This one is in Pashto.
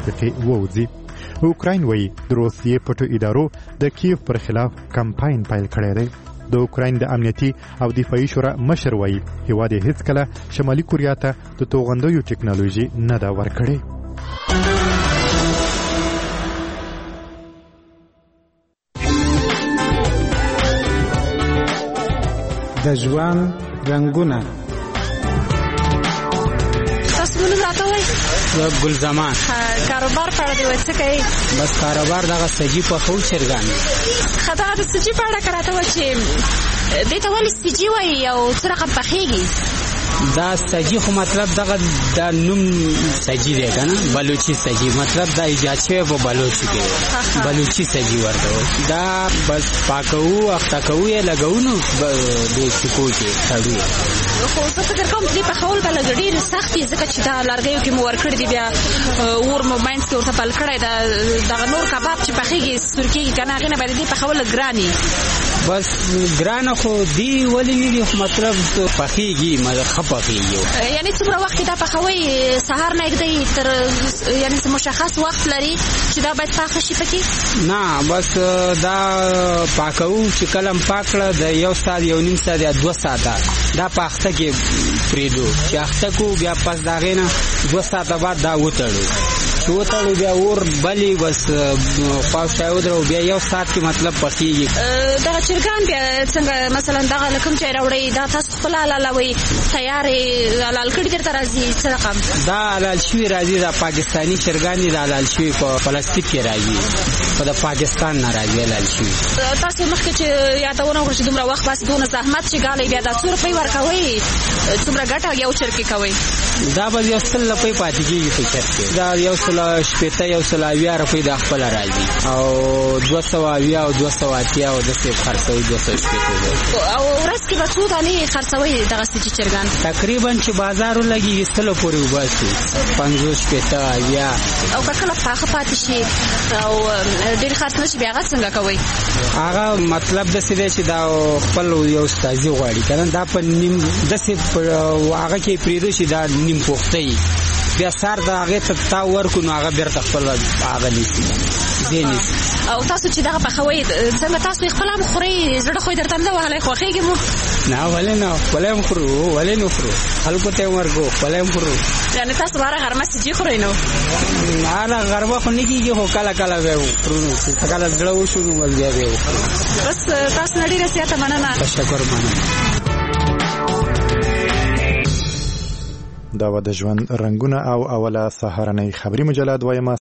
موافقې ووځي. اوکراین وایي د روسیې پټو ادارو د کیف پر خلاف کمپاین پیل کړی دی. د اوکراین د امنیتي او دفاعي شورا مشر وایي هیواد یې هیڅکله شمالي کوریا ته د توغندیو ټکنالوژي نه ده ورکړې. د ژوند رنګونه تاسو مونږ راته وای ګل زمان کاروبار په اړه دی څه کوي؟ بس کاروبار دغه سجی په خو چرګان خدای د سجی په اړه کراته و چې دې ته ولې سجی وای او څه رقم پخېږي؟ دا سجی خو مطلب دغه د نوم سجی دی کنه بلوچي سجی مطلب دا ایجاد شوی په بلوچي کې بلوچي سجی ورته دا بس پاکو اختکو یې لګاونو د چکو کې تړو. خو څه فکر کوم دې په خول بل غډیر سختي ځکه چې دا لارګیو کې مو ورکړ دی بیا اور مومنټس کې ورته بل کړی دا دغه نور کباب چې پخېږي سورکي کنه هغه نه باندې دې په خول ګرانی بس ګرانه خو دی ولې نه دی مطلب پخېږي مله خپخېږي یعنی څومره وخت دا پخوي سهار نه کېږي تر یعنی مشخص وخت لري چې دا باید پاخه شي پکې؟ نه بس دا پاکو چې کلم پاکړه د یو ساعت یو نیم ساعت یا 2 ساعته دا پاخته کې پریدو چې اخته کو بیا پس دا غینه 2 ساعته بعد دا وټړو وټړو بیا اور بلی بس پاوښاو درو بیا یو ساعت کې مطلب پخېږي. دا چرګان بیا څنګه مثلا دا لکم چې راوړي دا تاسو خپل حلالوي تیارې حلال کړي درته راځي څه رقم؟ دا حلال شوی راځي دا پاکستانی چرګان دي حلال شوی په پلاستیک کې راځي په د پاکستان نه راځي حلال شوی. تاسو مخکې چې یادونه وکړئ چې دومره وخت بس دونه زحمت چې ګالې بیا دا څو روپۍ ورکوي څومره ګټه یو چرګ کوي؟ دا به یو سل روپۍ پاتې کېږي په چرګ کې دا یو سل شپېته یو سل اویا روپۍ د خپل راځي او 200 اویا او 200 اتیا او د څه خرڅوي 200 شپېته او ورځ کې به څو دانې خرڅوي دغه سچ چرګان؟ تقریبا چې بازار لګي سل پورې وباسي 50 شپېته اویا او کله پاخه پاتې شي او ډېر خرڅ نشي بیا هغه څنګه کوي؟ هغه مطلب د څه دی چې دا خپل یو استازي غواړي کنه دا په نیم د څه هغه کې پریدو شي دا نیم پوښتې بیا سار دا هغه ته تا ورکو نو هغه بیرته خپل هغه نیسي زینې. او تاسو چې دغه پخوي څنګه تاسو خپل هم خوري زړه خو درته نه وهله خوخېږي مو؟ نه ولې نه ولې هم خورو ولې نه خورو خلکو ته ورکو ولې هم خورو. یعنی تاسو باره غرمه سجی خورئ نو؟ نه غرمه خو نه کېږي خو کله کله به خورو چې کله زړه وشو نو بیا به بس تاسو نه ډېره زیاته مننه. تشکر مننه. دا و د ژوند رنګونه او اوله سهارنۍ خبري مجله دویمه